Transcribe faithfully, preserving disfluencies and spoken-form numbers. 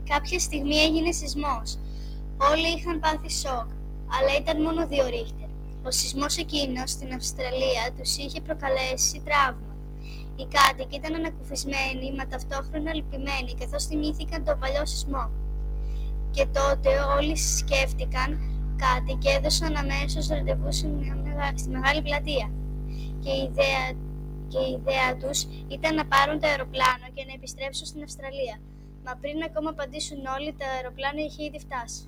Κάποια στιγμή έγινε σεισμός. Όλοι είχαν πάθει σοκ, αλλά ήταν μόνο δύο ρίχτερ. Ο σεισμός εκείνος στην Αυστραλία τους είχε προκαλέσει τραύμα. Οι κάτοικοι ήταν ανακουφισμένοι, μα ταυτόχρονα λυπημένοι, καθώς θυμήθηκαν τον παλιό σεισμό. Και τότε όλοι σκέφτηκαν κάτι και έδωσαν αμέσως ραντεβού στη Μεγάλη Πλατεία. Και η ιδέα, και η ιδέα τους ήταν να πάρουν το αεροπλάνο και να επιστρέψουν στην Αυστραλία. Μα πριν ακόμα απαντήσουν όλοι, το αεροπλάνο είχε ήδη φτάσει.